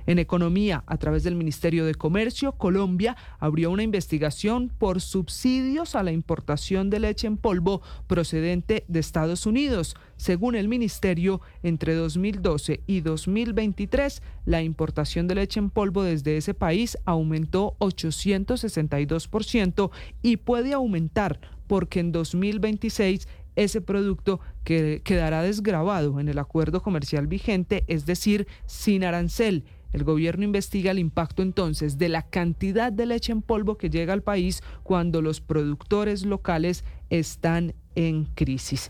En economía, a través del Ministerio de Comercio, Colombia abrió una investigación por subsidios a la importación de leche en polvo procedente de Estados Unidos. Según el ministerio, entre 2012 y 2023, la importación de leche en polvo desde ese país aumentó 862% y puede aumentar porque en 2026 ese producto quedará desgravado en el acuerdo comercial vigente, es decir, sin arancel. El gobierno investiga el impacto entonces de la cantidad de leche en polvo que llega al país cuando los productores locales están en crisis.